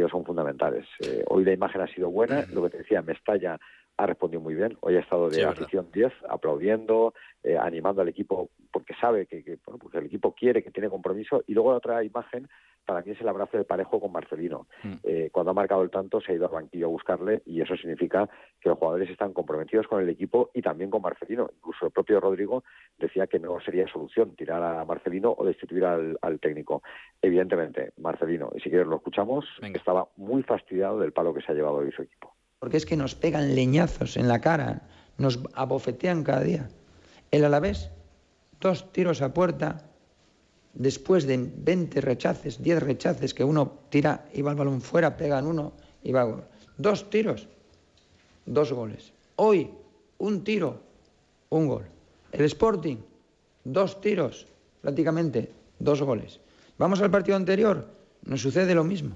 partidos son fundamentales. Hoy la imagen ha sido buena, lo que te decía, Mestalla ha respondido muy bien, hoy ha estado de afición 10, aplaudiendo, animando al equipo, porque sabe que pues el equipo quiere, que tiene compromiso, y luego la otra imagen para mí es el abrazo de Parejo con Marcelino. Cuando ha marcado el tanto se ha ido al banquillo a buscarle, y eso significa que los jugadores están comprometidos con el equipo y también con Marcelino. Incluso el propio Rodrigo decía que no sería solución tirar a Marcelino o destituir al técnico. Evidentemente, Marcelino, y si quieres lo escuchamos, estaba muy fastidiado del palo que se ha llevado hoy su equipo. Porque es que nos pegan leñazos en la cara, nos abofetean cada día. El Alavés, 2 tiros a puerta, después de 20 rechaces, 10 rechaces, que uno tira y va el balón fuera, pegan uno y va gol. 2 tiros, 2 goles. Hoy, 1 tiro, 1 gol. El Sporting, 2 tiros, prácticamente 2 goles. Vamos al partido anterior, nos sucede lo mismo.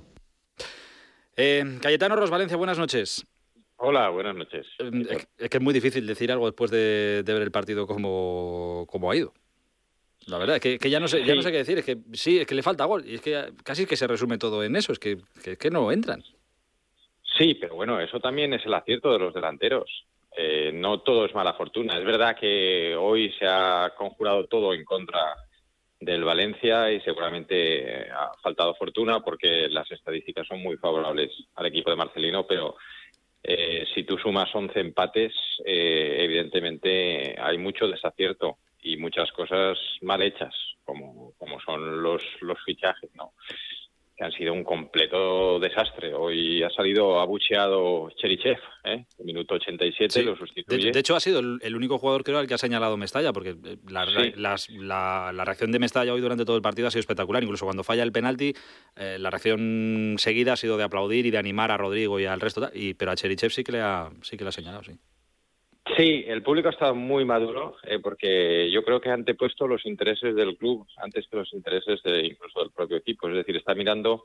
Cayetano Ros, Valencia, buenas noches. Hola, buenas noches. Es que es muy difícil decir algo después de ver el partido como ha ido. La verdad, es que ya no sé qué decir. Es que sí, es que le falta gol. Y es que casi que se resume todo en eso. Es que no entran. Sí, pero bueno, eso también es el acierto de los delanteros. No todo es mala fortuna. Es verdad que hoy se ha conjurado todo en contra del Valencia y seguramente ha faltado fortuna porque las estadísticas son muy favorables al equipo de Marcelino, pero si tú sumas 11 empates, evidentemente hay mucho desacierto y muchas cosas mal hechas, como son los fichajes, ¿no? Que han sido un completo desastre. Hoy ha salido abucheado Cherichev, minuto 87, sí, lo sustituye. De hecho, ha sido el único jugador, creo, al que ha señalado Mestalla, porque la reacción de Mestalla hoy durante todo el partido ha sido espectacular. Incluso cuando falla el penalti, la reacción seguida ha sido de aplaudir y de animar a Rodrigo y al resto. Pero a Cherichev sí que le ha señalado, sí. Sí, el público ha estado muy maduro porque yo creo que ha antepuesto los intereses del club antes que los intereses incluso del propio equipo. Es decir, está mirando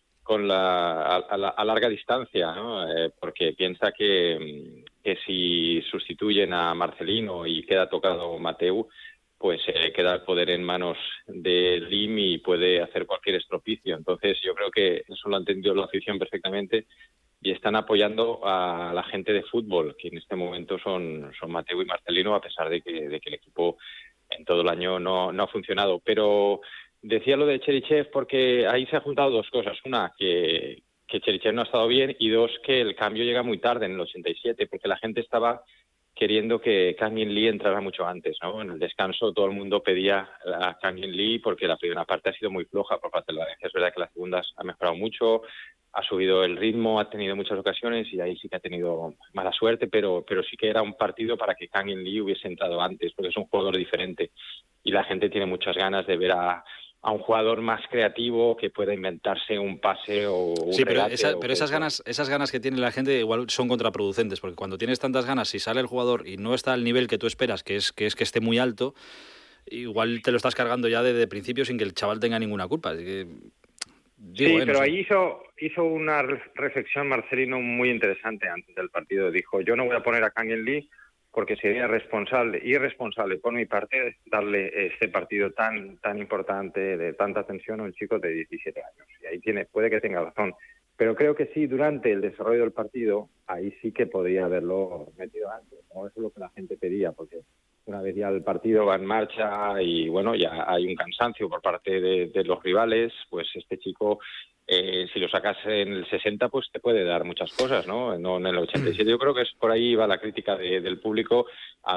a larga distancia, ¿no? Porque piensa que si sustituyen a Marcelino y queda tocado Mateu, pues queda el poder en manos de Lim y puede hacer cualquier estropicio. Entonces yo creo que eso lo ha entendido la afición perfectamente y están apoyando a la gente de fútbol, que en este momento son Mateu y Marcelino, a pesar de que el equipo en todo el año no ha funcionado. Pero decía lo de Cherichev porque ahí se han juntado 2 cosas. Una, que Cherichev no ha estado bien, y 2, que el cambio llega muy tarde, en el 87, porque la gente estaba queriendo que Kang In Lee entrara mucho antes, ¿no? En el descanso todo el mundo pedía a Kang In Lee porque la primera parte ha sido muy floja por parte del Valencia. Es verdad que las segundas ha mejorado mucho, ha subido el ritmo, ha tenido muchas ocasiones y ahí sí que ha tenido mala suerte, pero sí que era un partido para que Kang In Lee hubiese entrado antes, porque es un jugador diferente y la gente tiene muchas ganas de ver a un jugador más creativo que pueda inventarse un pase o un regate. Pero esas ganas que tiene la gente igual son contraproducentes, porque cuando tienes tantas ganas, si sale el jugador y no está al nivel que tú esperas, que es que esté muy alto, igual te lo estás cargando ya desde principio sin que el chaval tenga ninguna culpa. Así que, pero ahí hizo una reflexión Marcelino muy interesante antes del partido. Dijo, yo no voy a poner a Kang In Lee porque sería irresponsable por mi parte darle este partido tan importante, de tanta tensión a un chico de 17 años. Y ahí puede que tenga razón. Pero creo que sí, durante el desarrollo del partido, ahí sí que podría haberlo metido antes, ¿no? Eso es lo que la gente pedía, porque una vez ya el partido va en marcha y bueno, ya hay un cansancio por parte de los rivales, pues este chico, si lo sacas en el 60, pues te puede dar muchas cosas, ¿no? No en el 87. Yo creo que es por ahí va la crítica del público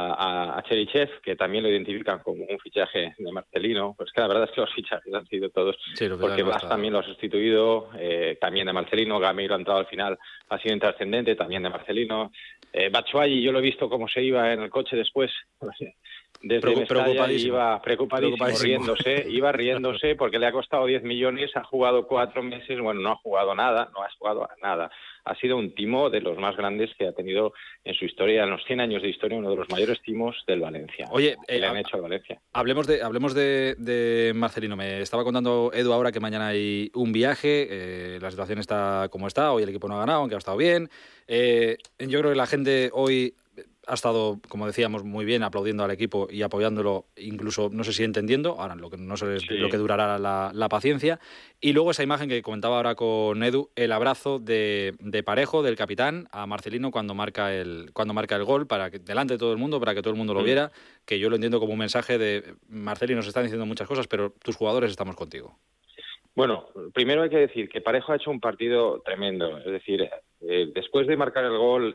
a Cherichev, que también lo identifican como un fichaje de Marcelino. Pues que la verdad es que los fichajes han sido todos, porque Blas también lo ha sustituido, también de Marcelino, Gameiro ha entrado al final, ha sido intrascendente, también de Marcelino. Batshuayi, yo lo he visto cómo se iba en el coche después, desde Mestalla, iba preocupadísimo, riéndose porque le ha costado 10 millones, ha jugado 4 meses, bueno, no ha jugado nada. Ha sido un timo de los más grandes que ha tenido en su historia, en los 100 años de historia, uno de los mayores timos del Valencia. Oye, que le han hecho al Valencia. Hablemos de Marcelino. Me estaba contando Edu ahora que mañana hay un viaje, la situación está como está, hoy el equipo no ha ganado, aunque ha estado bien. Yo creo que la gente hoy ha estado, como decíamos, muy bien aplaudiendo al equipo y apoyándolo, incluso no sé si entendiendo, ahora lo que no sé es lo que durará la paciencia. Y luego esa imagen que comentaba ahora con Edu, el abrazo de Parejo, del capitán, a Marcelino cuando marca el gol, delante de todo el mundo, para que todo el mundo lo viera, que yo lo entiendo como un mensaje de Marcelino, nos están diciendo muchas cosas, pero tus jugadores estamos contigo. Bueno, primero hay que decir que Parejo ha hecho un partido tremendo. Es decir, después de marcar el gol,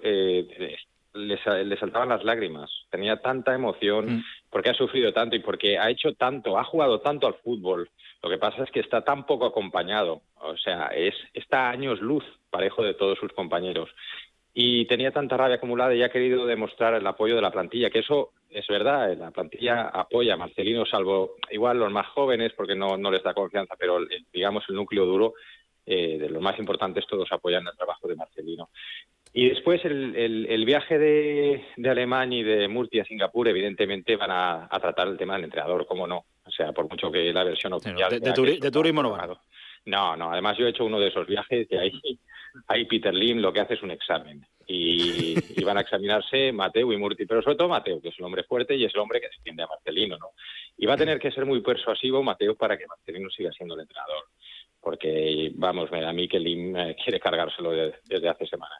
le saltaban las lágrimas. Tenía tanta emoción porque ha sufrido tanto y porque ha hecho tanto, ha jugado tanto al fútbol. Lo que pasa es que está tan poco acompañado. O sea, está a años luz Parejo de todos sus compañeros. Y tenía tanta rabia acumulada y ha querido demostrar el apoyo de la plantilla, que eso es verdad, la plantilla apoya a Marcelino, salvo igual los más jóvenes, porque no les da confianza, pero digamos el núcleo duro, de los más importantes, todos apoyan el trabajo de Marcelino. Y después el viaje de Alemania y de Murcia a Singapur, evidentemente van a tratar el tema del entrenador, cómo no. O sea, por mucho que la versión oficial... De turismo no van. No, además yo he hecho uno de esos viajes que ahí Peter Lim lo que hace es un examen y van a examinarse Mateu y Murti, pero sobre todo Mateu, que es el hombre fuerte y es el hombre que defiende a Marcelino, ¿no? Y va a tener que ser muy persuasivo Mateu para que Marcelino siga siendo el entrenador, porque vamos, me da a mí que Lim quiere cargárselo desde hace semanas.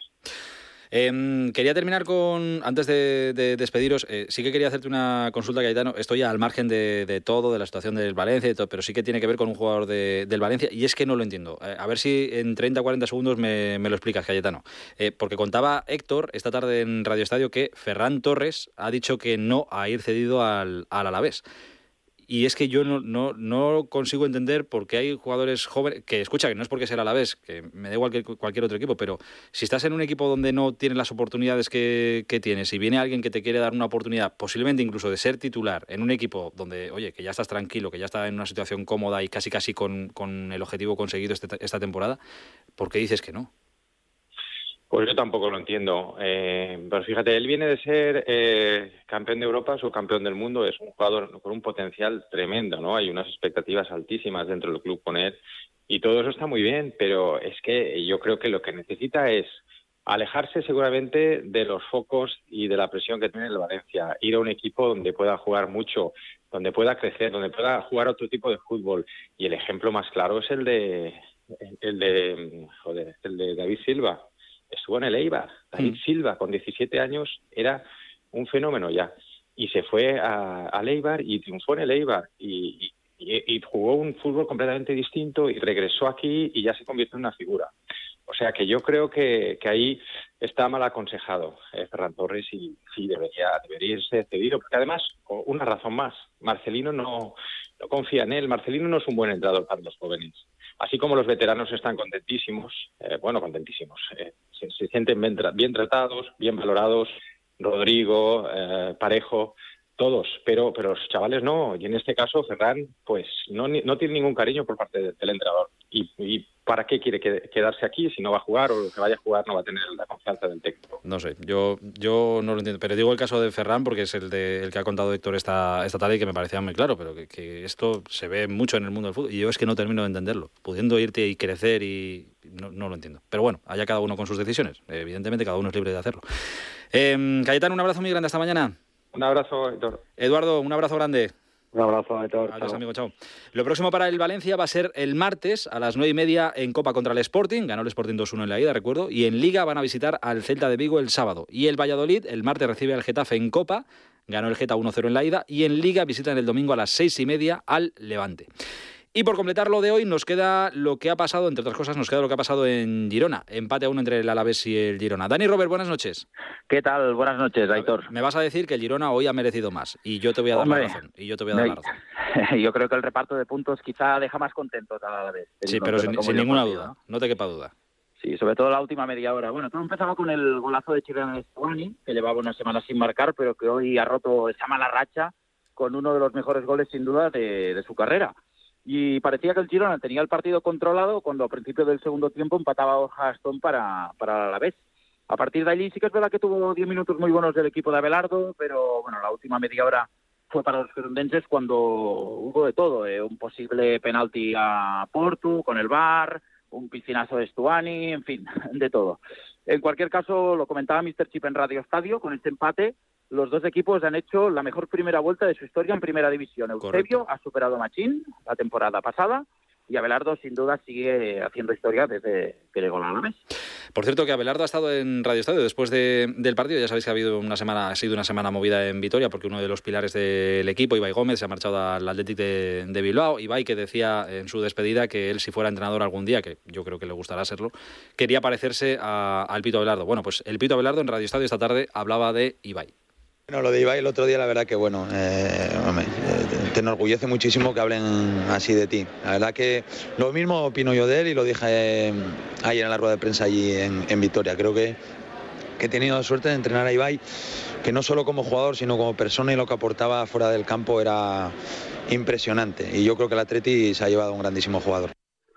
Quería terminar antes de despediros, sí que quería hacerte una consulta, Cayetano. Estoy al margen de todo, de la situación del Valencia y todo, pero sí que tiene que ver con un jugador del Valencia y es que no lo entiendo. A ver si en 30 o 40 segundos me lo explicas, Cayetano. Porque contaba Héctor esta tarde en Radio Estadio que Ferran Torres ha dicho que no a ir cedido al Alavés. Y es que yo no consigo entender por qué hay jugadores jóvenes, que escucha, que no es porque sea el Alavés, que me da igual que cualquier otro equipo, pero si estás en un equipo donde no tienes las oportunidades que tienes y viene alguien que te quiere dar una oportunidad, posiblemente incluso de ser titular, en un equipo donde, oye, que ya estás tranquilo, que ya estás en una situación cómoda y casi con el objetivo conseguido esta temporada, ¿por qué dices que no? Pues yo tampoco lo entiendo. Pero fíjate, él viene de ser campeón de Europa, subcampeón del mundo, es un jugador con un potencial tremendo, ¿no? Hay unas expectativas altísimas dentro del club con él y todo eso está muy bien, pero es que yo creo que lo que necesita es alejarse seguramente de los focos y de la presión que tiene el Valencia, ir a un equipo donde pueda jugar mucho, donde pueda crecer, donde pueda jugar otro tipo de fútbol. Y el ejemplo más claro es el de David Silva. Estuvo en el Eibar. David Silva, con 17 años, era un fenómeno ya. Y se fue al Eibar y triunfó en el Eibar. Y jugó un fútbol completamente distinto y regresó aquí y ya se convirtió en una figura. O sea que yo creo que ahí está mal aconsejado Ferran Torres y sí debería irse cedido. Porque además, una razón más, Marcelino no confía en él. Marcelino no es un buen entrenador para los jóvenes. Así como los veteranos están contentísimos, se sienten bien tratados, bien valorados, Rodrigo, Parejo, todos, pero los chavales no, y en este caso Ferran pues no tiene ningún cariño por parte del entrenador. ¿Y para qué quiere quedarse aquí si no va a jugar o lo que vaya a jugar no va a tener la confianza del técnico? No sé, yo no lo entiendo, pero digo el caso de Ferran porque es el que ha contado Héctor esta tarde y que me parecía muy claro, pero que esto se ve mucho en el mundo del fútbol y yo es que no termino de entenderlo, pudiendo irte y crecer y no lo entiendo. Pero bueno, allá cada uno con sus decisiones, evidentemente cada uno es libre de hacerlo. Cayetano, un abrazo muy grande, hasta mañana. Un abrazo, Héctor. Eduardo, un abrazo grande. Un abrazo, Héctor. Adiós, amigo, chao. Lo próximo para el Valencia va a ser el martes a las 9:30 en Copa contra el Sporting. Ganó el Sporting 2-1 en la ida, recuerdo. Y en Liga van a visitar al Celta de Vigo el sábado. Y el Valladolid el martes recibe al Getafe en Copa. Ganó el Geta 1-0 en la ida. Y en Liga visitan el domingo a las 6:30 al Levante. Y por completar lo de hoy nos queda lo que ha pasado, entre otras cosas, nos queda lo que ha pasado en Girona. Empate a 1 entre el Alavés y el Girona. Dani Robert, buenas noches. ¿Qué tal? Buenas noches, Aitor. Me vas a decir que el Girona hoy ha merecido más y yo te voy a dar la razón. Yo creo que el reparto de puntos quizá deja más contentos al Alavés. Sí, pero sin ninguna duda, no te quepa duda. Sí, sobre todo la última media hora. Bueno, todo empezaba con el golazo de Chirena Stuani, que llevaba una semana sin marcar, pero que hoy ha roto esa mala racha con uno de los mejores goles, sin duda, de su carrera. Y parecía que el Girona tenía el partido controlado cuando a principio del segundo tiempo empataba Borja Astón para el Alavés. A partir de allí sí que es verdad que tuvo 10 minutos muy buenos del equipo de Abelardo, pero bueno, la última media hora fue para los gerundenses cuando hubo de todo. Un posible penalti a Portu con el VAR, un piscinazo de Stuani, en fin, de todo. En cualquier caso, lo comentaba Mr. Chip en Radio Estadio, con este empate, los dos equipos han hecho la mejor primera vuelta de su historia en Primera División. Eusebio ha superado a Machín la temporada pasada, y Abelardo, sin duda, sigue haciendo historia desde que llegó al Alavés. Por cierto, que Abelardo ha estado en Radio Estadio después del partido. Ya sabéis que ha sido una semana movida en Vitoria, porque uno de los pilares del equipo, Ibai Gómez, se ha marchado al Athletic de Bilbao. Ibai, que decía en su despedida que él, si fuera entrenador algún día, que yo creo que le gustará serlo, quería parecerse al Pito Abelardo. Bueno, pues el Pito Abelardo en Radio Estadio esta tarde hablaba de Ibai. Bueno, lo de Ibai el otro día, la verdad que bueno, te enorgullece muchísimo que hablen así de ti. La verdad que lo mismo opino yo de él, y lo dije ayer en la rueda de prensa allí en Vitoria. Creo que he tenido la suerte de entrenar a Ibai, que no solo como jugador, sino como persona, y lo que aportaba fuera del campo era impresionante. Y yo creo que el Atleti se ha llevado a un grandísimo jugador.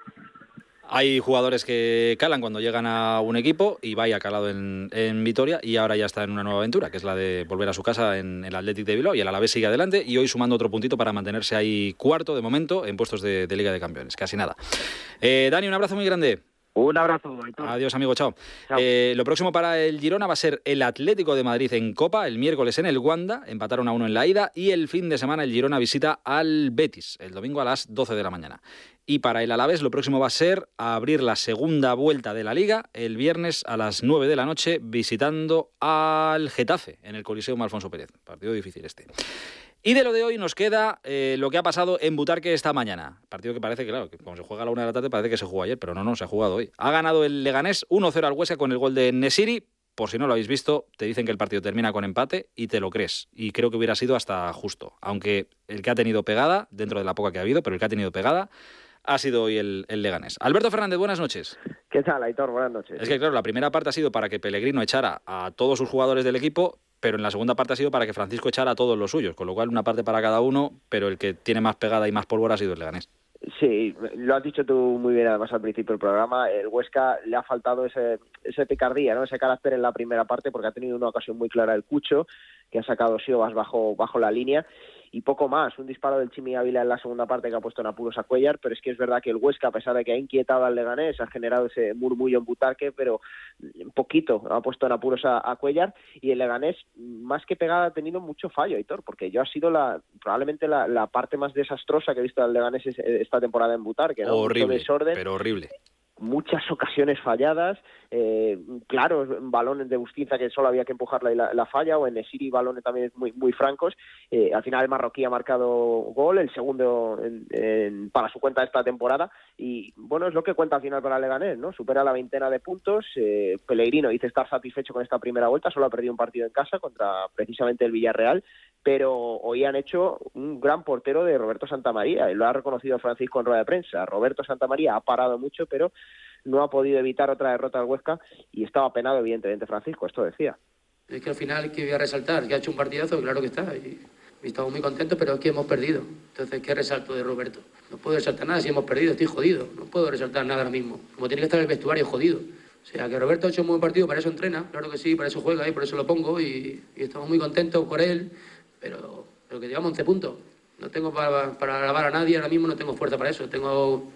Hay jugadores que calan cuando llegan a un equipo. Ibai ha calado en Vitoria, y ahora ya está en una nueva aventura, que es la de volver a su casa en el Athletic de Bilbao, y el Alavés sigue adelante, y hoy sumando otro puntito para mantenerse ahí cuarto de momento en puestos de Liga de Campeones. Casi nada. Dani, un abrazo muy grande. Un abrazo, Aitor. Adiós, amigo, chao. Lo próximo para el Girona va a ser el Atlético de Madrid en Copa, el miércoles en el Wanda, empataron a 1 en la ida, y el fin de semana el Girona visita al Betis, el domingo a las 12 de la mañana. Y para el Alavés lo próximo va a ser abrir la segunda vuelta de la Liga el viernes a las 9 de la noche, visitando al Getafe en el Coliseum Alfonso Pérez. Partido difícil este. Y de lo de hoy nos queda lo que ha pasado en Butarque esta mañana. Partido que parece que, claro, que como se juega a la 1 de la tarde parece que se jugó ayer, pero no, se ha jugado hoy. Ha ganado el Leganés 1-0 al Huesca con el gol de Nesiri. Por si no lo habéis visto, te dicen que el partido termina con empate y te lo crees. Y creo que hubiera sido hasta justo. Aunque el que ha tenido pegada, dentro de la poca que ha habido, pero el que ha tenido pegada ha sido hoy el Leganés. Alberto Fernández, buenas noches. ¿Qué tal, Aitor? Buenas noches. Es que, claro, la primera parte ha sido para que Pellegrino echara a todos sus jugadores del equipo, pero en la segunda parte ha sido para que Francisco echara a todos los suyos, con lo cual una parte para cada uno, pero el que tiene más pegada y más pólvora ha sido el Leganés. Sí, lo has dicho tú muy bien además al principio del programa. El Huesca le ha faltado ese picardía, ¿no? Ese carácter en la primera parte, porque ha tenido una ocasión muy clara el Cucho, que ha sacado Siobas bajo la línea, y poco más. Un disparo del Chimi Ávila en la segunda parte que ha puesto en apuros a Cuéllar, pero es que es verdad que el Huesca, a pesar de que ha inquietado al Leganés, ha generado ese murmullo en Butarque, pero un poquito ha puesto en apuros a Cuéllar, y el Leganés, más que pegada, ha tenido mucho fallo, Aitor, porque yo ha sido probablemente la parte más desastrosa que he visto del Leganés esta temporada en Butarque, ¿no? Horrible, mucho desorden, pero horrible. Muchas ocasiones falladas, claro, balones de Bustinza que solo había que empujarla y la falla, o en Nesiri balones también muy, muy francos. Al final el marroquí ha marcado gol, el segundo para su cuenta esta temporada, y bueno, es lo que cuenta al final para Leganés, ¿no? Supera la 20 de puntos. Pellegrino dice estar satisfecho con esta primera vuelta, solo ha perdido un partido en casa contra precisamente el Villarreal, pero hoy han hecho un gran portero de Roberto Santamaría, y lo ha reconocido Francisco en rueda de prensa. Roberto Santamaría ha parado mucho, pero no ha podido evitar otra derrota al Huesca, y estaba penado evidentemente Francisco, esto decía. Es que al final, ¿qué voy a resaltar? Que ha hecho un partidazo, claro que está, y estamos muy contentos, pero es que hemos perdido. Entonces, ¿qué resalto de Roberto? No puedo resaltar nada si hemos perdido, estoy jodido, no puedo resaltar nada ahora mismo. Como tiene que estar el vestuario jodido. O sea, que Roberto ha hecho un buen partido, para eso entrena, claro que sí, para eso juega y por eso lo pongo, y estamos muy contentos por él, pero que llevamos 11 puntos. No tengo para alabar a nadie, ahora mismo no tengo fuerza para eso, tengo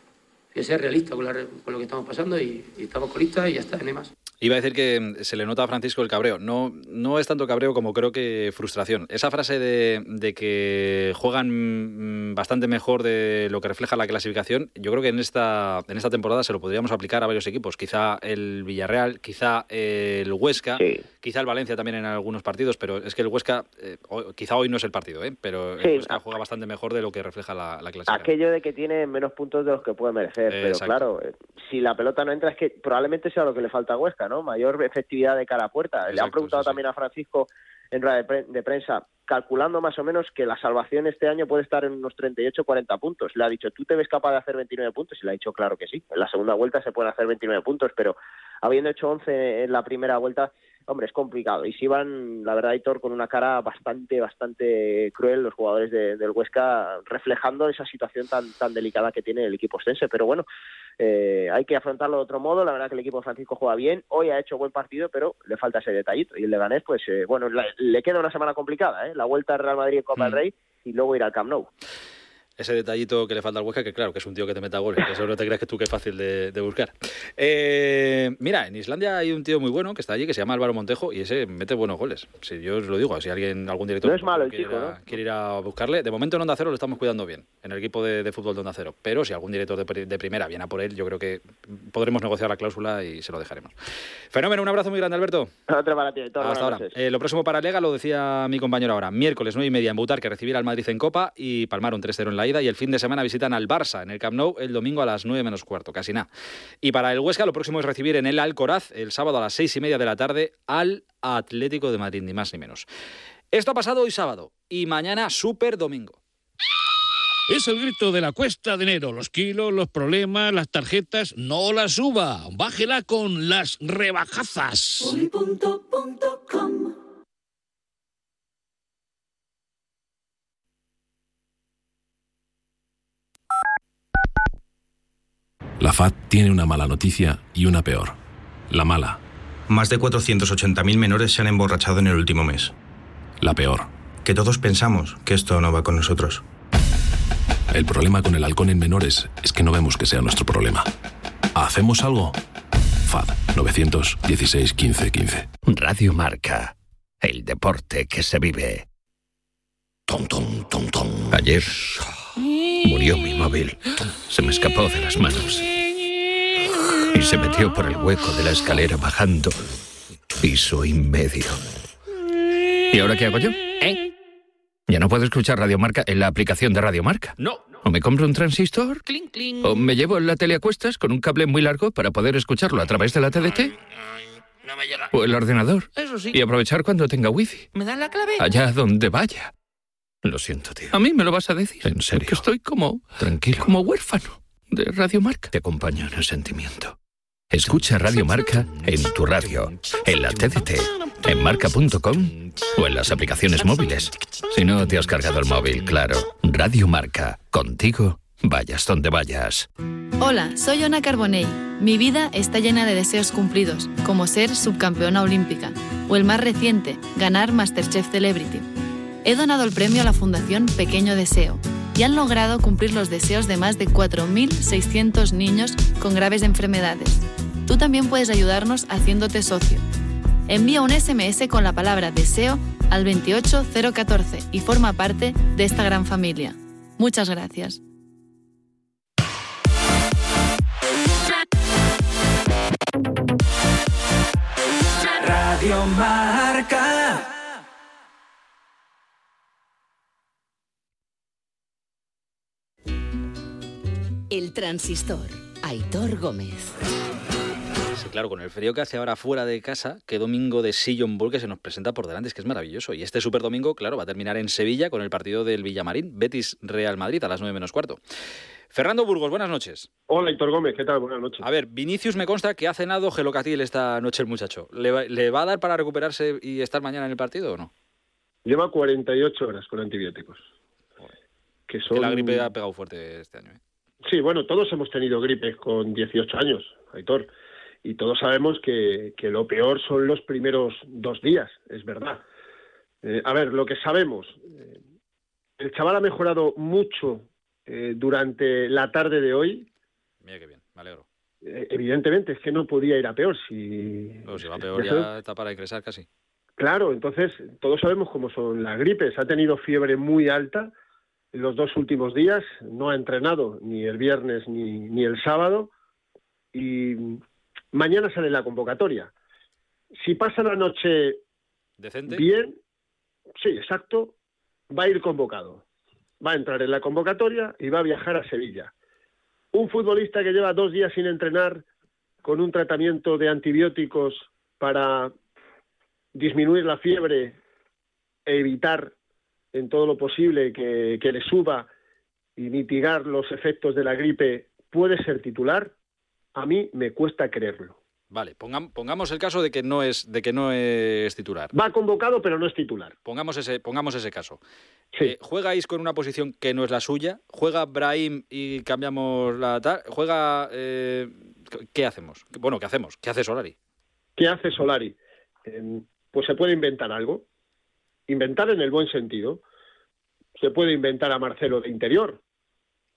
que ser realista con lo que estamos pasando, y estamos colistas y ya está, no hay más. Iba a decir que se le nota a Francisco el cabreo. No es tanto cabreo como creo que frustración. Esa frase de que juegan bastante mejor de lo que refleja la clasificación, yo creo que en esta temporada se lo podríamos aplicar a varios equipos. Quizá el Villarreal, quizá el Huesca, sí. Quizá el Valencia también en algunos partidos, pero es que el Huesca, quizá hoy no es el partido, pero el Huesca juega bastante mejor de lo que refleja la clasificación. Aquello de que tiene menos puntos de los que puede merecer, pero claro, si la pelota no entra, es que probablemente sea lo que le falta a Huesca, ¿no? Mayor efectividad de cara a puerta. Exacto, le han preguntado también a Francisco en rueda de prensa, calculando más o menos que la salvación este año puede estar en unos 38-40 puntos. Le ha dicho, ¿tú te ves capaz de hacer 29 puntos? Y le ha dicho, claro que sí. En la segunda vuelta se pueden hacer 29 puntos, pero habiendo hecho 11 en la primera vuelta, hombre, es complicado. Y sí van, la verdad, Aitor, con una cara bastante cruel los jugadores del Huesca, reflejando esa situación tan delicada que tiene el equipo ostense. Pero bueno, hay que afrontarlo de otro modo. La verdad que el equipo de Francisco juega bien. Hoy ha hecho buen partido, pero le falta ese detallito. Y el Leganés, pues, bueno, le queda una semana complicada, ¿eh? La vuelta al Real Madrid en Copa del Rey y luego ir al Camp Nou. Ese detallito que le falta al Huesca, que claro, que es un tío que te meta goles, eso no te creas que tú que es fácil de buscar. Mira, en Islandia hay un tío muy bueno que está allí, que se llama Álvaro Montejo, y ese mete buenos goles. Si yo os lo digo, si algún director no es malo el chico, ¿no? quiere ir a buscarle, de momento en Onda Cero lo estamos cuidando bien, en el equipo de fútbol de Onda Cero, pero si algún director de primera viene a por él, yo creo que podremos negociar la cláusula y se lo dejaremos. Fenómeno, un abrazo muy grande, Alberto. Otro para ti, Aitor. Hasta ahora. Lo próximo para Lega, lo decía mi compañero ahora, miércoles 9:30 en Butarque, recibir al Madrid en Copa y palmar un 3-0 en la ida, y el fin de semana visitan al Barça en el Camp Nou el domingo a las 9 menos cuarto, casi nada. Y para el Huesca lo próximo es recibir en el Alcoraz el sábado a las 6:30 de la tarde al Atlético de Madrid, ni más ni menos. Esto ha pasado hoy sábado y mañana súper domingo. Es el grito de la cuesta de enero. Los kilos, los problemas, las tarjetas, no las suba. Bájela con las rebajazas. Publi.com. La FAD tiene una mala noticia y una peor. La mala. Más de 480.000 menores se han emborrachado en el último mes. La peor. Que todos pensamos que esto no va con nosotros. El problema con el alcohol en menores es que no vemos que sea nuestro problema. ¿Hacemos algo? FAD 916 15 15. Radio Marca. El deporte que se vive. Tom, tom, tom, tom. Ayer murió mi móvil. Se me escapó de las manos y se metió por el hueco de la escalera bajando piso y medio. ¿Y ahora qué hago yo? ¿Ya no puedo escuchar Radio Marca en la aplicación de Radio Marca? No. ¿O me compro un transistor? Cling, cling. ¿O me llevo la tele a cuestas con un cable muy largo para poder escucharlo a través de la TDT? No me llega. ¿O el ordenador? Eso sí. Y aprovechar cuando tenga wifi. ¿Me das la clave? Allá donde vaya. Lo siento, tío. ¿A mí me lo vas a decir? En serio. Que estoy como... tranquilo. Como huérfano de Radio Marca. Te acompaño en el sentimiento. Escucha Radio Marca en tu radio, en la TDT, en marca.com o en las aplicaciones móviles. Si no te has cargado el móvil, claro. Radio Marca. Contigo, vayas donde vayas. Hola, soy Ona Carbonell. Mi vida está llena de deseos cumplidos, como ser subcampeona olímpica, o el más reciente, ganar MasterChef Celebrity. He donado el premio a la Fundación Pequeño Deseo y han logrado cumplir los deseos de más de 4.600 niños con graves enfermedades. Tú también puedes ayudarnos haciéndote socio. Envía un SMS con la palabra deseo al 28014 y forma parte de esta gran familia. Muchas gracias. Radio Marca. El Transistor. Aitor Gómez. Sí, claro, con el frío que hace ahora fuera de casa, qué domingo de sillón ball que se nos presenta por delante, es que es maravilloso. Y este super domingo, claro, va a terminar en Sevilla con el partido del Villamarín, Betis-Real Madrid a las 9 menos cuarto. Fernando Burgos, buenas noches. Hola, Aitor Gómez, ¿qué tal? Buenas noches. A ver, Vinicius me consta que ha cenado gelocatil esta noche el muchacho. ¿Le va a dar para recuperarse y estar mañana en el partido o no? Lleva 48 horas con antibióticos. Que la gripe ha pegado fuerte este año, ¿eh? Sí, bueno, todos hemos tenido gripes con 18 años, Aitor, y todos sabemos que lo peor son los primeros 2 días, es verdad. A ver, lo que sabemos, el chaval ha mejorado mucho durante la tarde de hoy. Mira qué bien, me alegro. Evidentemente, es que no podía ir a peor. Si va peor ya está para ingresar casi. Claro, entonces todos sabemos cómo son las gripes. Ha tenido fiebre muy alta en los 2 últimos días, no ha entrenado ni el viernes ni el sábado, y mañana sale la convocatoria. Si pasa la noche decente, bien, sí, exacto, va a ir convocado. Va a entrar en la convocatoria y va a viajar a Sevilla. Un futbolista que lleva 2 días sin entrenar, con un tratamiento de antibióticos para disminuir la fiebre e evitar en todo lo posible que le suba y mitigar los efectos de la gripe, ¿puede ser titular? A mí me cuesta creerlo. Vale, pongamos el caso de que no es titular. Va convocado, pero no es titular. Pongamos ese caso. Sí. ¿Juegáis con una posición que no es la suya? ¿Juega Brahim y cambiamos la tal? ¿Juega...? ¿Qué hacemos? Bueno, ¿qué hacemos? ¿Qué hace Solari? ¿Qué hace Solari? Pues se puede inventar algo. Inventar en el buen sentido. Se puede inventar a Marcelo de interior.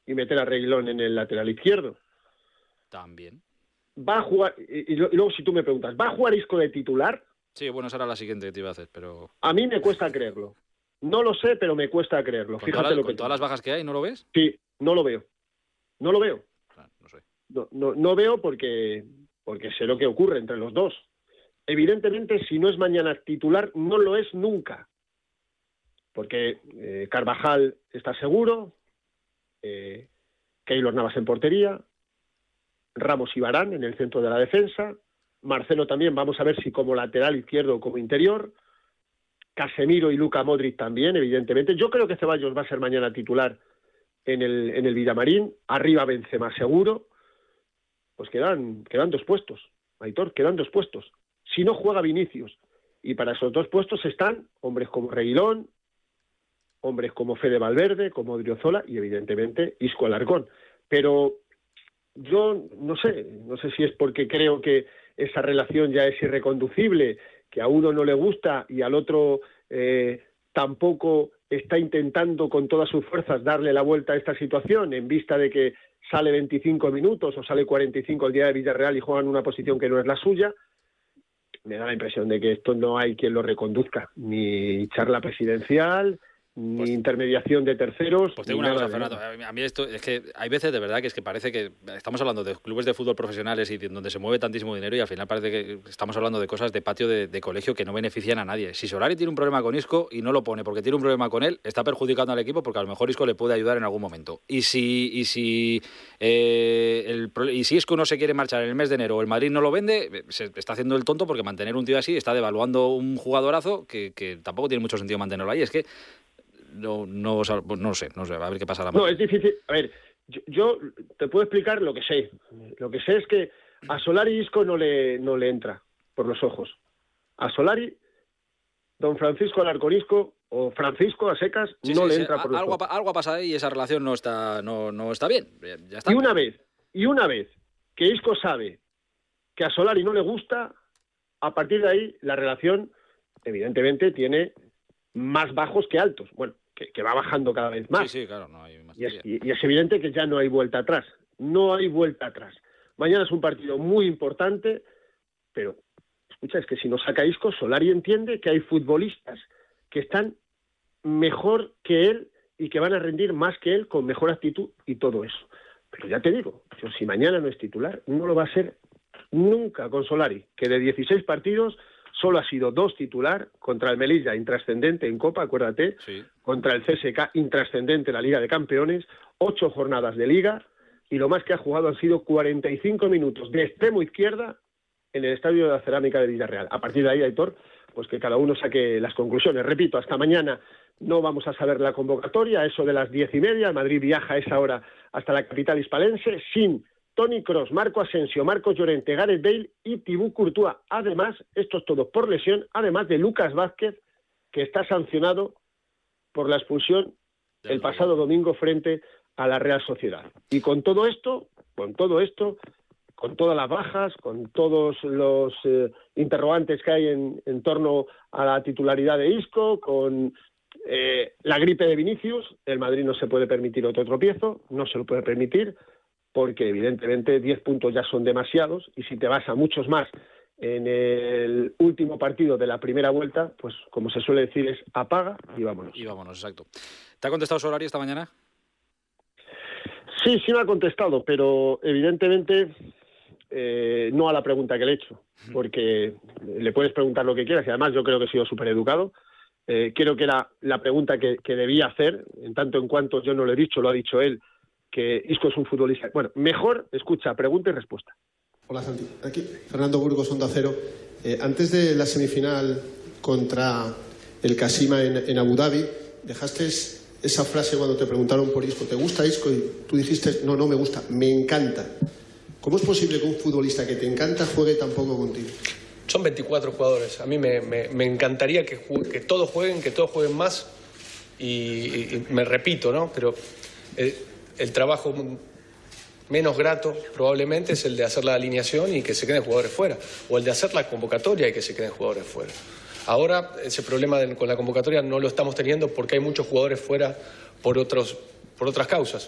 y meter a Reguilón en el lateral izquierdo. También. Va a jugar, y luego si tú me preguntas, ¿va a jugar Isco de titular? Sí, bueno, esa era la siguiente que te iba a hacer, pero... A mí me cuesta creerlo. No lo sé, pero me cuesta creerlo. Fíjate lo que ¿Con todas las bajas que hay, no lo ves? Sí, no lo veo. No lo veo. No sé. No veo porque sé lo que ocurre entre los dos. Evidentemente, si no es mañana titular, no lo es nunca. Porque Carvajal está seguro, Keylor Navas en portería, Ramos y Varane en el centro de la defensa, Marcelo también, vamos a ver si como lateral izquierdo o como interior, Casemiro y Luka Modric también, evidentemente. Yo creo que Ceballos va a ser mañana titular en el Villamarín, arriba Benzema seguro. Pues quedan 2 puestos, Aitor, quedan 2 puestos. Si no juega Vinicius, y para esos 2 puestos están hombres como Reguilón, hombres como Fede Valverde, como Odriozola y evidentemente Isco Alarcón. Pero yo no sé si es porque creo que esa relación ya es irreconducible, que a uno no le gusta y al otro tampoco está intentando con todas sus fuerzas darle la vuelta a esta situación en vista de que sale 25 minutos o sale 45 el día de Villarreal y juega en una posición que no es la suya. Me da la impresión de que esto no hay quien lo reconduzca, ni charla presidencial, ni intermediación de terceros. Pues tengo una cosa, Fernando. A mí esto es que hay veces de verdad que es que parece que estamos hablando de clubes de fútbol profesionales y donde se mueve tantísimo dinero y al final parece que estamos hablando de cosas de patio de colegio que no benefician a nadie. Si Solari tiene un problema con Isco y no lo pone porque tiene un problema con él, está perjudicando al equipo porque a lo mejor Isco le puede ayudar en algún momento. Y si Isco no se quiere marchar en el mes de enero o el Madrid no lo vende, se está haciendo el tonto porque mantener un tío así está devaluando un jugadorazo que tampoco tiene mucho sentido mantenerlo ahí. Es que no sé, a ver qué pasa. No, es difícil. A ver, yo te puedo explicar lo que sé. Lo que sé es que a Solari Isco no le entra por los ojos. A Solari, don Francisco Alarcón Isco, o Francisco a secas, le entra por los ojos. Algo ha pasado ahí y esa relación no está bien. Ya está. Y una vez que Isco sabe que a Solari no le gusta, a partir de ahí la relación, evidentemente, tiene más bajos que altos. Bueno, que va bajando cada vez más. Sí, claro, no hay más. Y es evidente que ya no hay vuelta atrás. No hay vuelta atrás. Mañana es un partido muy importante, pero, escucha, es que si no saca Isco, Solari entiende que hay futbolistas que están mejor que él y que van a rendir más que él con mejor actitud y todo eso. Pero ya te digo, si mañana no es titular, no lo va a ser nunca con Solari, que de 16 partidos solo ha sido 2 titular, contra el Melilla, intrascendente en Copa, acuérdate, sí. Contra el CSK, intrascendente en la Liga de Campeones, 8 jornadas de Liga, y lo más que ha jugado han sido 45 minutos de extremo izquierda en el Estadio de la Cerámica de Villarreal. A partir de ahí, Aitor, pues que cada uno saque las conclusiones. Repito, hasta mañana no vamos a saber la convocatoria, eso de las 10:30, Madrid viaja a esa hora hasta la capital hispalense, sin Toni Kroos, Marco Asensio, Marcos Llorente, Gareth Bale y Thibaut Courtois. Además, esto es todo por lesión, además de Lucas Vázquez, que está sancionado por la expulsión el pasado domingo frente a la Real Sociedad. Y con todo esto, con todas las bajas, con todos los interrogantes que hay en torno a la titularidad de Isco, con la gripe de Vinicius, el Madrid no se puede permitir otro tropiezo, no se lo puede permitir, porque evidentemente 10 puntos ya son demasiados, y si te vas a muchos más en el último partido de la primera vuelta, pues como se suele decir, es apaga y vámonos. Y vámonos, exacto. ¿Te ha contestado Solari esta mañana? Sí me ha contestado, pero evidentemente no a la pregunta que le he hecho, porque le puedes preguntar lo que quieras, y además yo creo que he sido súper educado. Creo que era la pregunta que debía hacer, en tanto en cuanto yo no lo he dicho, lo ha dicho él, que Isco es un futbolista. Bueno, mejor escucha, pregunta y respuesta. Hola Santi, aquí Fernando Burgos, Onda Cero. Antes de la semifinal contra el Kashima en Abu Dhabi, dejaste esa frase cuando te preguntaron por Isco, ¿te gusta Isco? Y tú dijiste, no me gusta, me encanta. ¿Cómo es posible que un futbolista que te encanta juegue tan poco contigo? Son 24 jugadores, a mí me encantaría que todos jueguen más y me repito, ¿no? Pero el trabajo menos grato probablemente es el de hacer la alineación y que se queden jugadores fuera, o el de hacer la convocatoria y que se queden jugadores fuera. Ahora ese problema con la convocatoria no lo estamos teniendo porque hay muchos jugadores fuera por otras causas.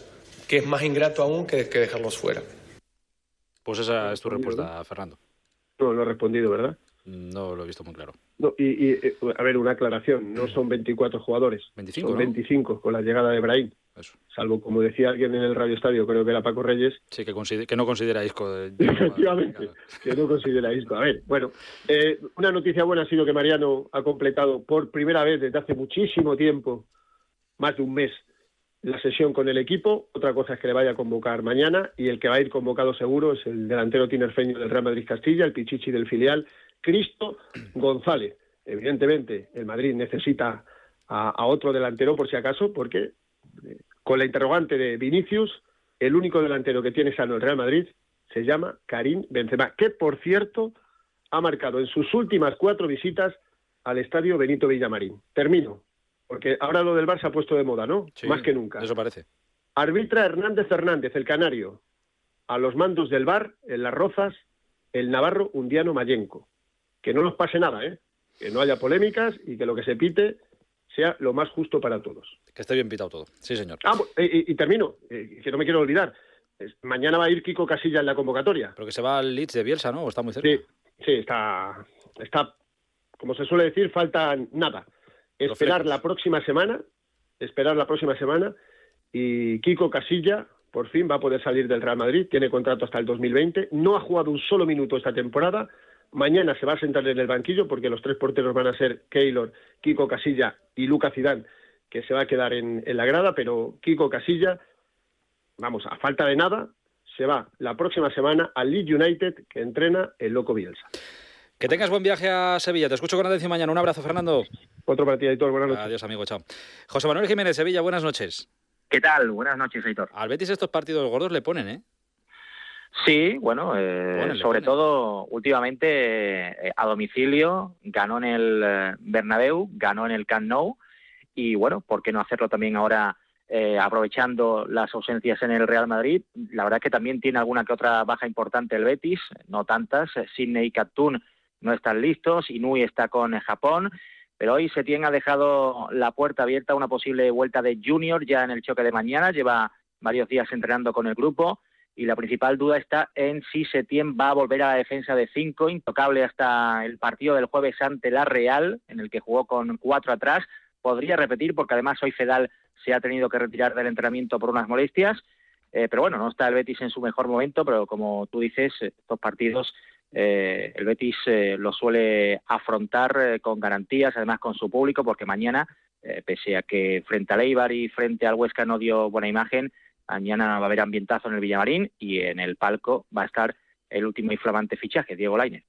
que es más ingrato aún que dejarlos fuera. Pues esa es tu respuesta, Fernando. No lo he respondido, ¿verdad? No lo he visto muy claro. No, a ver, una aclaración, no son 24 jugadores, 25, son ¿no? 25 con la llegada de Brahim. Eso. Salvo, como decía alguien en el Radio Estadio, creo que era Paco Reyes. Sí, que no considera Isco. Efectivamente, que no considera Isco. A ver, bueno, una noticia buena ha sido que Mariano ha completado por primera vez desde hace muchísimo tiempo, más de un mes, la sesión con el equipo. Otra cosa es que le vaya a convocar mañana, y el que va a ir convocado seguro es el delantero tinerfeño del Real Madrid Castilla, el pichichi del filial, Cristo González. Evidentemente, el Madrid necesita a otro delantero por si acaso, porque con la interrogante de Vinicius, el único delantero que tiene sano el Real Madrid se llama Karim Benzema, que por cierto ha marcado en sus últimas 4 visitas al estadio Benito Villamarín. Termino, porque ahora lo del Barça ha puesto de moda, ¿no? Sí, más que nunca. Eso parece. Arbitra Hernández Fernández, el canario. A los mandos del VAR, en Las Rozas, el navarro Undiano Mayenco. Que no nos pase nada, que no haya polémicas y que lo que se pite sea lo más justo para todos. Que esté bien pitado todo. Sí, señor. Y termino, que no me quiero olvidar. Mañana va a ir Kiko Casillas en la convocatoria. Pero que se va al Leeds de Bielsa, ¿no? ¿O está muy cerca? Sí, está, como se suele decir, falta nada. Esperar la próxima semana, y Kiko Casillas por fin va a poder salir del Real Madrid. Tiene contrato hasta el 2020. No ha jugado un solo minuto esta temporada. Mañana se va a sentar en el banquillo porque los 3 porteros van a ser Keylor, Kiko Casillas y Lucas Zidane, que se va a quedar en la grada, pero Kiko Casillas, vamos, a falta de nada, se va la próxima semana al Leeds United, que entrena el loco Bielsa. Que tengas buen viaje a Sevilla. Te escucho con atención mañana. Un abrazo, Fernando. Otro para ti, Aitor. Buenas noches. Adiós, amigo. Chao. José Manuel Jiménez, Sevilla. Buenas noches. ¿Qué tal? Buenas noches, Aitor. Al Betis estos partidos gordos le ponen, ¿eh? Sí, bueno, sobre todo últimamente a domicilio, ganó en el Bernabéu, ganó en el Camp Nou, y bueno, ¿por qué no hacerlo también ahora aprovechando las ausencias en el Real Madrid? La verdad es que también tiene alguna que otra baja importante el Betis, no tantas. Sidney y Kaptun no están listos, Inui está con Japón, pero hoy Setién ha dejado la puerta abierta a una posible vuelta de Junior ya en el choque de mañana. Lleva varios días entrenando con el grupo, y la principal duda está en si Setién va a volver a la defensa de 5, intocable hasta el partido del jueves ante la Real, en el que jugó con 4 atrás. Podría repetir, porque además hoy Fedal se ha tenido que retirar del entrenamiento por unas molestias, pero bueno, no está el Betis en su mejor momento, pero como tú dices, estos partidos el Betis lo suele afrontar con garantías, además con su público, porque mañana, pese a que frente al Eibar y frente al Huesca no dio buena imagen, mañana va a haber ambientazo en el Villamarín, y en el palco va a estar el último y flamante fichaje, Diego Lainez.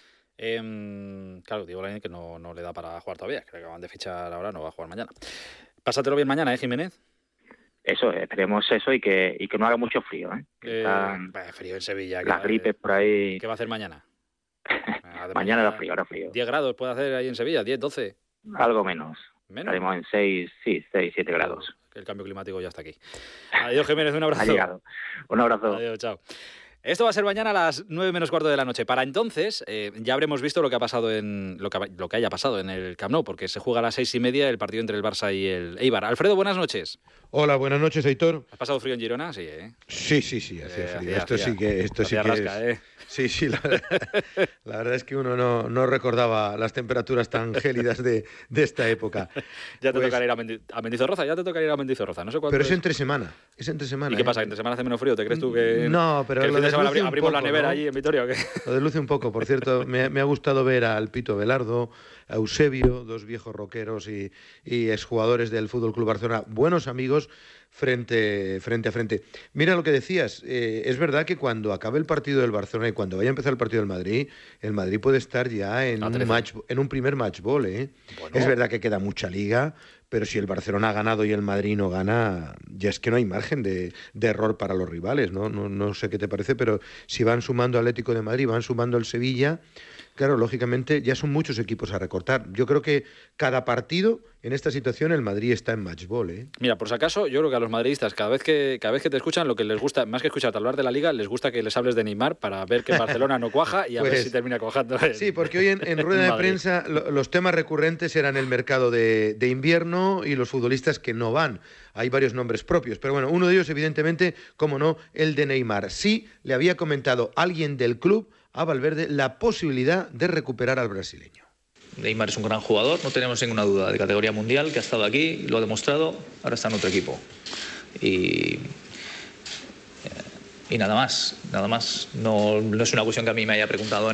Claro, Diego Lainez, que no le da para jugar todavía, que le acaban de fichar ahora, no va a jugar mañana. Pásatelo bien mañana, Jiménez. Eso, esperemos eso, y que no haga mucho frío. Frío en Sevilla. Las gripes por ahí. ¿Qué va a hacer mañana? Mañana hará frío. 10 grados puede hacer ahí en Sevilla, 10, 12. Algo menos. Estaremos en 6, 7 grados. El cambio climático ya está aquí. Adiós, Jiménez, un abrazo. Ha llegado. Un abrazo. Adiós, chao. Esto va a ser mañana a las 9 menos cuarto de la noche. Para entonces ya habremos visto lo que ha pasado lo que haya pasado en el Camp Nou, porque se juega a las 6:30 el partido entre el Barça y el Eibar. Alfredo, buenas noches. Hola, buenas noches, Aitor. ¿Has pasado frío en Girona? Sí, ¿eh? Sí, hacía frío. Esto sí que rasca, es... Sí, la verdad es que uno no recordaba las temperaturas tan gélidas de esta época. Ya te tocará ir a Mendizorroza, no sé cuándo. Pero es entre semana, ¿Y qué pasa? ¿Entre semana hace menos frío? ¿Te crees tú que...? No, pero... Que el fin de semana abrimos poco, la nevera, ¿no? allí en Vitoria, ¿o qué? Lo desluce un poco. Por cierto, me ha gustado ver al Pito Velardo, a Eusebio, 2 viejos rockeros y exjugadores del FC Barcelona, buenos amigos, frente a frente. Mira lo que decías, es verdad que cuando acabe el partido del Barcelona y cuando vaya a empezar el partido del Madrid, el Madrid puede estar ya en un primer match ball, ¿eh? Bueno. Es verdad que queda mucha liga, pero si el Barcelona ha ganado y el Madrid no gana, ya es que no hay margen de error para los rivales, ¿no? No sé qué te parece, pero si van sumando Atlético de Madrid, van sumando el Sevilla, claro, lógicamente ya son muchos equipos a recortar. Yo creo que cada partido, en esta situación, el Madrid está en match ball, ¿eh? Mira, por si acaso, yo creo que a los madridistas, cada vez que te escuchan, lo que les gusta, más que escucharte hablar de la Liga, les gusta que les hables de Neymar para ver que Barcelona no cuaja y a ver si termina cuajando. Sí, porque hoy en rueda de prensa los temas recurrentes eran el mercado de invierno y los futbolistas que no van. Hay varios nombres propios, pero bueno, uno de ellos, evidentemente, como no, el de Neymar. Sí, le había comentado alguien del club a Valverde la posibilidad de recuperar al brasileño. Neymar es un gran jugador, no tenemos ninguna duda, de categoría mundial, que ha estado aquí, lo ha demostrado, ahora está en otro equipo. Y nada más. No es una cuestión que a mí me haya preguntado